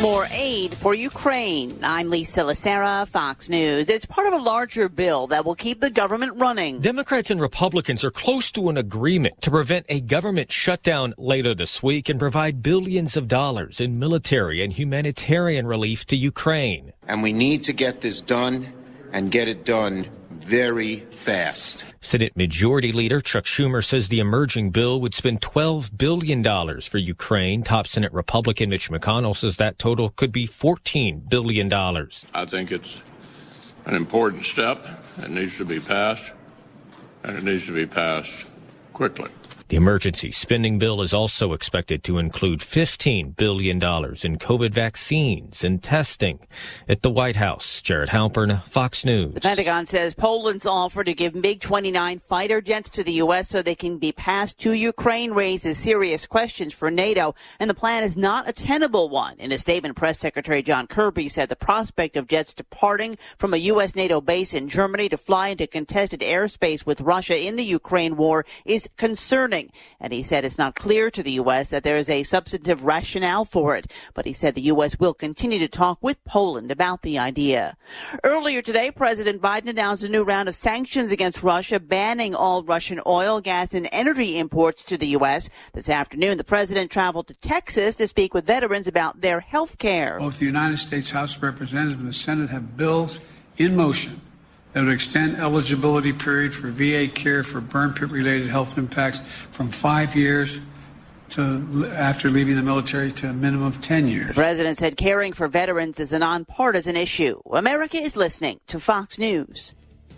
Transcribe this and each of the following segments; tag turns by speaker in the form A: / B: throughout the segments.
A: More aid for Ukraine. I'm Lisa Lacera, Fox News. It's part of a larger bill that will keep the government running.
B: Democrats and Republicans are close to an agreement to prevent a government shutdown later this week and provide billions of dollars in military and humanitarian relief to Ukraine.
C: And we need to get this done and get it done very fast.
B: Senate Majority Leader Chuck Schumer says the emerging bill would spend $12 billion for Ukraine. Top Senate Republican Mitch McConnell says that total could be $14 billion.
D: I think it's an important step. It needs to be passed, and it needs to be passed quickly.
B: The emergency spending bill is also expected to include $15 billion in COVID vaccines and testing. At the White House, Jared Halpern, Fox News.
A: The Pentagon says Poland's offer to give MiG-29 fighter jets to the U.S. so they can be passed to Ukraine raises serious questions for NATO, and the plan is not a tenable one. In a statement, Press Secretary John Kirby said the prospect of jets departing from a U.S. NATO base in Germany to fly into contested airspace with Russia in the Ukraine war is concerning. And he said it's not clear to the U.S. that there is a substantive rationale for it. But he said the U.S. will continue to talk with Poland about the idea. Earlier today, President Biden announced a new round of sanctions against Russia, banning all Russian oil, gas, and energy imports to the U.S. This afternoon, the president traveled to Texas to speak with veterans about their health care.
E: Both the United States House of Representatives and the Senate have bills in motion that would extend eligibility period for VA care for burn pit-related health impacts from 5 years to after leaving the military to a minimum of 10 years.
A: The president said caring for veterans is a nonpartisan issue. America is listening to Fox News.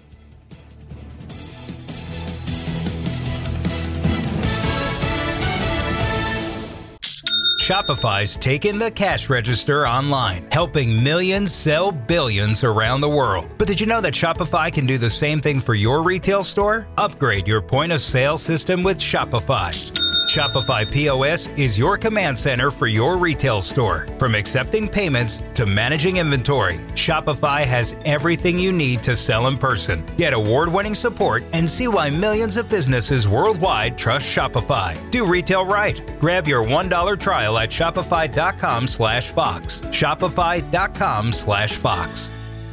F: Shopify's taken the cash register online, helping millions sell billions around the world. But did you know that Shopify can do the same thing for your retail store? Upgrade your point of sale system with Shopify. Shopify POS is your command center for your retail store. From accepting payments to managing inventory, Shopify has everything you need to sell in person. Get award-winning support and see why millions of businesses worldwide trust Shopify. Do retail right. Grab your $1 trial at shopify.com/Fox. Shopify.com/Fox.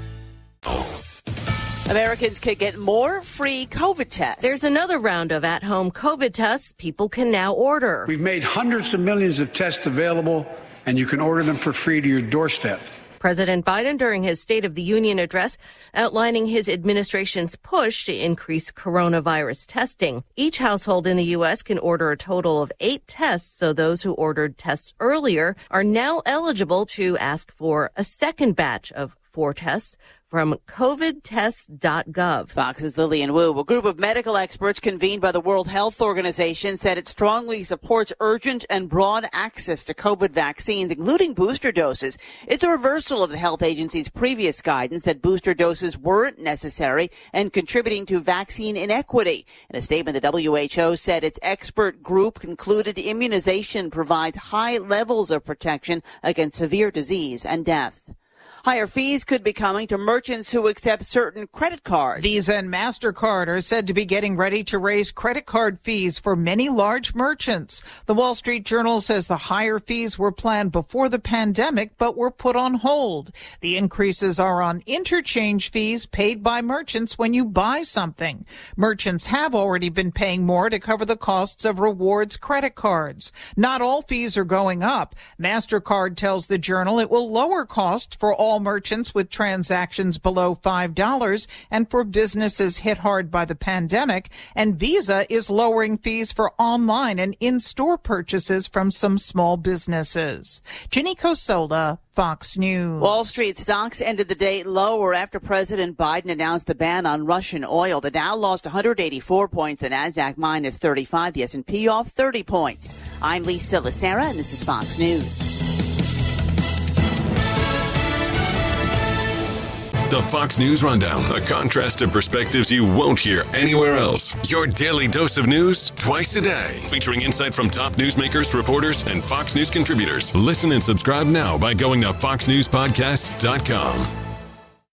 A: Americans could get more free COVID tests.
G: There's another round of at-home COVID tests people can now order.
E: We've made hundreds of millions of tests available, and you can order them for free to your doorstep.
G: President Biden, during his State of the Union address, outlining his administration's push to increase coronavirus testing. Each household in the U.S. can order a total of 8 tests, so those who ordered tests earlier are now eligible to ask for a second batch of 4 tests from covidtests.gov.
A: Fox's Lillian Wu. A group of medical experts convened by the World Health Organization said it strongly supports urgent and broad access to COVID vaccines, including booster doses. It's a reversal of the health agency's previous guidance that booster doses weren't necessary and contributing to vaccine inequity. In a statement, the WHO said its expert group concluded immunization provides high levels of protection against severe disease and death. Higher fees could be coming to merchants who accept certain credit cards.
H: Visa and MasterCard are said to be getting ready to raise credit card fees for many large merchants. The Wall Street Journal says the higher fees were planned before the pandemic but were put on hold. The increases are on interchange fees paid by merchants when you buy something. Merchants have already been paying more to cover the costs of rewards credit cards. Not all fees are going up. MasterCard tells the Journal it will lower costs for all merchants with transactions below $5 and for businesses hit hard by the pandemic. And Visa is lowering fees for online and in-store purchases from some small businesses. Ginny Cosola, Fox News.
A: Wall Street stocks ended the day lower after President Biden announced the ban on Russian oil. The Dow lost 184 points, the Nasdaq minus 35, the S&P off 30 points. I'm Lisa Lacera, and this is Fox News.
I: The Fox News Rundown, a contrast of perspectives you won't hear anywhere else. Your daily dose of news twice a day, featuring insight from top newsmakers, reporters, and Fox News contributors. Listen and subscribe now by going to foxnewspodcasts.com.